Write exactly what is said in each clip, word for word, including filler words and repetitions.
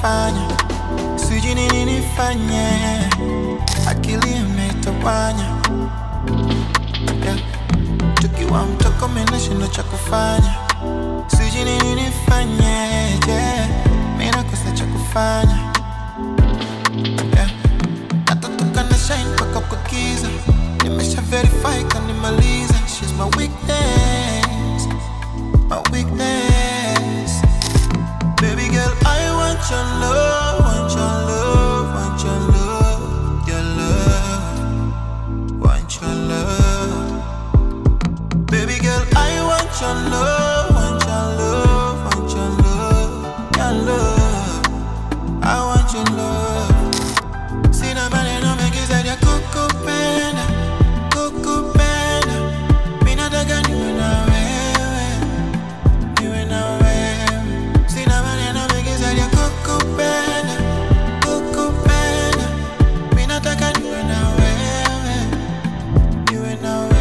kufanya, sijui nini nifanye, akili imetawanya. Yeah. Tukiwa mtoko mimi shindo cha kufanya, sijui nini nifanye, yeah. Mimi nakosa cha kufanya. Yeah. Natotoka na shine paka kwa kiza, nimesha verify kanimaliza. She's my weakness, my weakness. Baby girl, I want your love, want your love, want your love, your love, want your love. Baby girl, I want your love, want your love, want your love, your love. I want your love. Sina maneno mengi zaidi ya kukupenda, kukupenda. Mimi nataka niwe na wewe, niwe na wewe. Sina maneno mengi zaidi ya kukupenda, kukupenda. Mimi nataka niwe na wewe, niwe na wewe.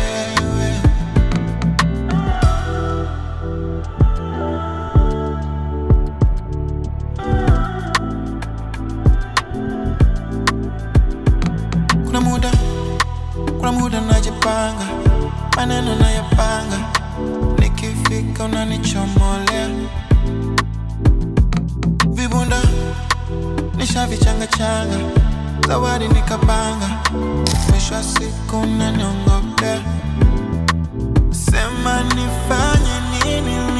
Kuna muda, kuna muda najipanga, maneno nayapanga, nikifika unanichomolea. Vibunda nishavichanga changa, zawadi nikapanga, mwisho wa siku unaniongopea. Sema nifanye nini